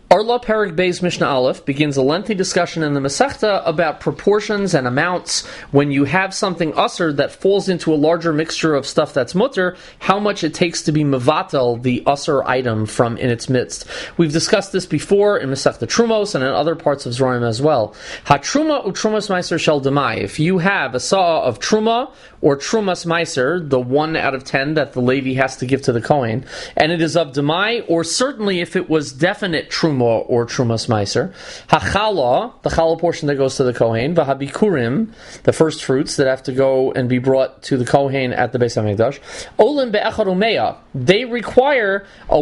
Arla Perek Beis Mishnah Aleph begins a lengthy discussion in the Masechta about proportions and amounts. When you have something usher that falls into a larger mixture of stuff that's mutter, how much it takes to be mevatel, the usher item, from in its midst. We've discussed this before in Masechta Trumos and in other parts of Zorim as well. Ha-truma utrumas meiser shel demai. If you have a saw of truma or trumas meiser, the 1 out of 10 that the Levi has to give to the Kohen, and it is of demai, or certainly if it was definite truma or trumas meiser, hachala, the chala portion that goes to the Kohen, v'habikurim, the first fruits that have to go and be brought to the Kohen at the Beis HaMikdash, olim be'echad umeya, they require a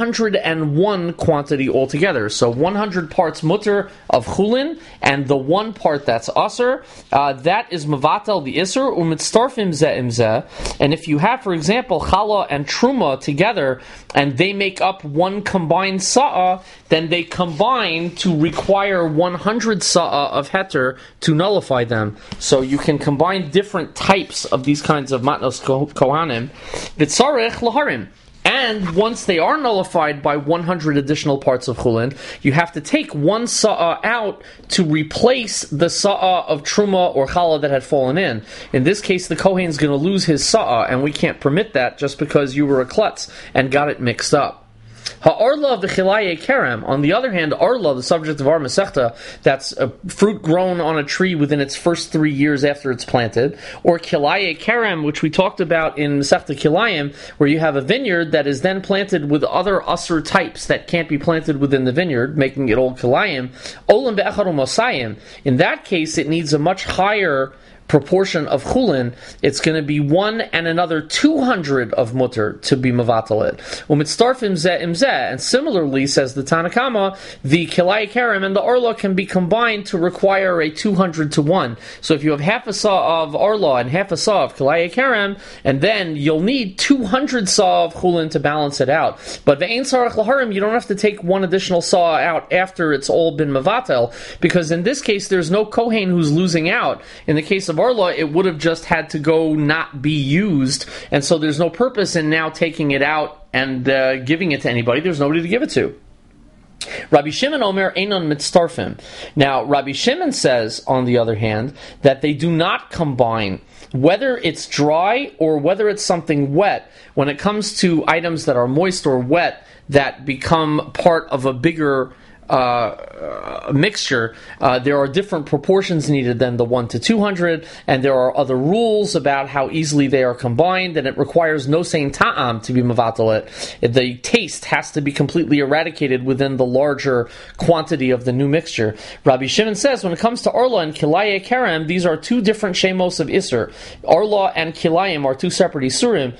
101 quantity altogether. So 100 parts mutter of chulin, and the 1 part that's aser, that is mevatel the iser, u'mitztarfim zeh im zeh. And if you have, for example, chala and truma together, and they make up one combined sa'ah, then they combine to require 100 sa'ah of heter to nullify them. So you can combine different types of these kinds of matnos kohanim, v'tzarech laharim. And once they are nullified by 100 additional parts of chulin, you have to take 1 sa'ah out to replace the sa'ah of truma or challah that had fallen in. In this case, the kohen is going to lose his sa'ah, and we can't permit that just because you were a klutz and got it mixed up. Ha'arla of the chilaye kerem, on the other hand, arla, the subject of our Masechta, that's a fruit grown on a tree within its first 3 years after it's planted, or kilaye kerem, which we talked about in Masechta Kilayim, where you have a vineyard that is then planted with other usher types that can't be planted within the vineyard, making it all kilayim, olam be'echad u'mosayim. In that case, it needs a much higher proportion of chulin. It's going to be 1 and another 200 of mutter to be mavatal it. Umitztarfim zeh im zeh. And similarly, says the Tanakama, the kilai kerem and the arla can be combined to require a 200 to 1. So if you have half a saw of arla and half a saw of kilai kerem, and then you'll need 200 saw of chulin to balance it out. But ve'ein sarach laharim, you don't have to take 1 additional saw out after it's all been mavatel, because in this case there's no kohen who's losing out. In the case of arla, it would have just had to go not be used, and so there's no purpose in now taking it out and giving it to anybody. There's nobody to give it to. Rabbi Shimon Omer Einon Mitztarfim. Now, Rabbi Shimon says, on the other hand, that they do not combine, whether it's dry or whether it's something wet, when it comes to items that are moist or wet that become part of a bigger mixture. There are different proportions needed than the 1 to 200, and there are other rules about how easily they are combined, and it requires no sein ta'am to be mavatal it. The taste has to be completely eradicated within the larger quantity of the new mixture. Rabbi Shimon says when it comes to arla and kilaye kerem, these are 2 different shemos of iser. Arla and kilayim are 2 separate isurim,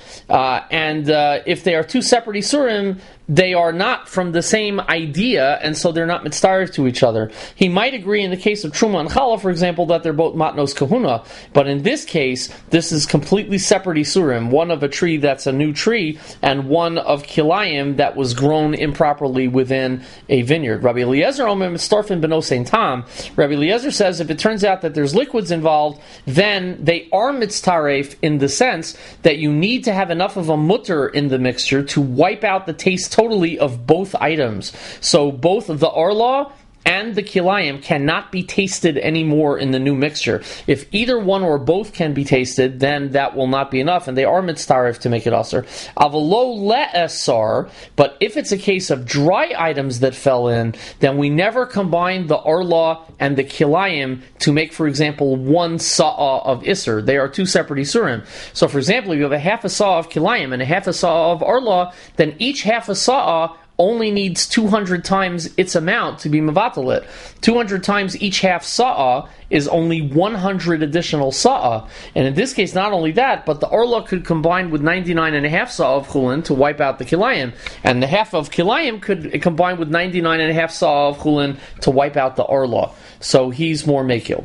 and if they are 2 separate isurim, they are not from the same idea, and so they're not mitzvah to each other. He might agree in the case of Truma and Challah, for example, that they're both matnos kahuna, but in this case, this is completely separate isurim, one of a tree that's a new tree, and one of kilayim that was grown improperly within a vineyard. Rabbi Eliezer Omer mitztarfin beno sein tam. Rabbi Eliezer says if it turns out that there's liquids involved, then they are mitztaref in the sense that you need to have enough of a mutter in the mixture to wipe out the taste totally of both items. So both the arla and the kilayim cannot be tasted anymore in the new mixture. If either one or both can be tasted, then that will not be enough, and they are mitztaref to make it aser. Avalo le'esar, but if it's a case of dry items that fell in, then we never combine the arla and the kilayim to make, for example, 1 sa'ah of iser. They are 2 separate isurim. So, for example, if you have a half a sa'ah of kilayim and a half a sa'ah of arla, then each half a sa'ah only needs 200 times its amount to be mevatel it. 200 times each half sa'ah is only 100 additional sa'ah. And in this case, not only that, but the arla could combine with 99.5 sa'ah of chulin to wipe out the kilayim. And the half of kilayim could combine with 99.5 sa'ah of chulin to wipe out the arla. So he's more mekil.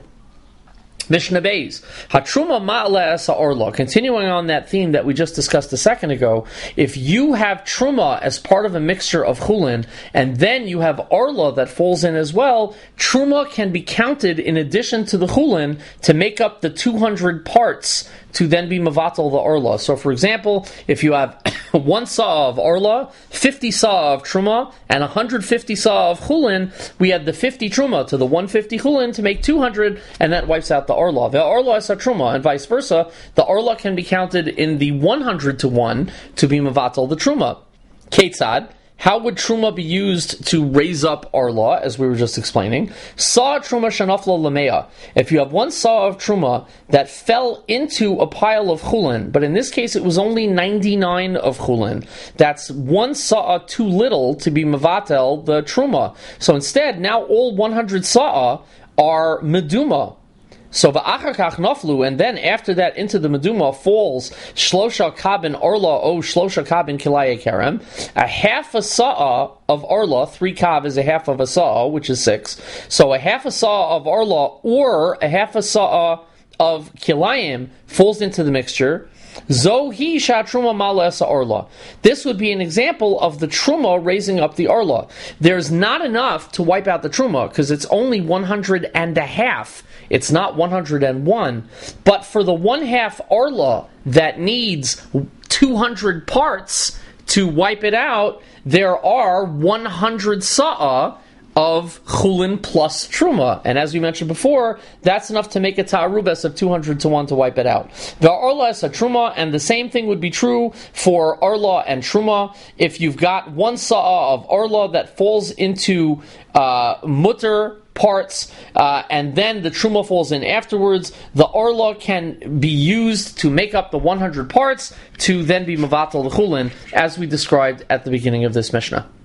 Mishnah Beis, Hatruma ma'ale esa arla. Continuing on that theme that we just discussed a second ago, if you have truma as part of a mixture of chulin, and then you have arla that falls in as well, truma can be counted in addition to the chulin to make up the 200 parts to then be Mavatal the Arla. So for example, if you have 1 Sa'ah of Arla, 50 Sa'ah of Truma, and 150 Sa'ah of Chulin, we add the 50 Truma to the 150 Chulin to make 200, and that wipes out the Arla. The Arla is a Truma, and vice versa. The Arla can be counted in the 100 to 1 to be Mavatal the Truma. Ketzad, how would Truma be used to raise up Arla, as we were just explaining? Saw Truma Shanafla Lamea. If you have 1 saw of Truma that fell into a pile of Chulin, but in this case it was only 99 of Chulin, that's 1 saw too little to be Mavatel the Truma. So instead, now all 100 saw are Meduma. So va'achakach naflu, and then after that into the meduma falls shlosha kabin arla o shlosha kabin kilaya kerem, a half a sa'a of arla. 3 kav is a half of a sa'a, which is 6. So a half a sa'a of arla or a half a sa'a of kilayim falls into the mixture. Zohi shatruma malesa arla. This would be an example of the truma raising up the arla. There's not enough to wipe out the truma because it's only 100 and a half. It's not 101. But for the 1/2 arla that needs 200 parts to wipe it out, there are 100 sa'a of chulin plus truma, and as we mentioned before, that's enough to make a ta'arubes of 200 to 1 to wipe it out. The arla is a truma, and the same thing would be true for arla and truma. If you've got 1 sa'a of arla that falls into mutter parts, and then the truma falls in afterwards, the arla can be used to make up the 100 parts to then be mavatal the chulin, as we described at the beginning of this Mishnah.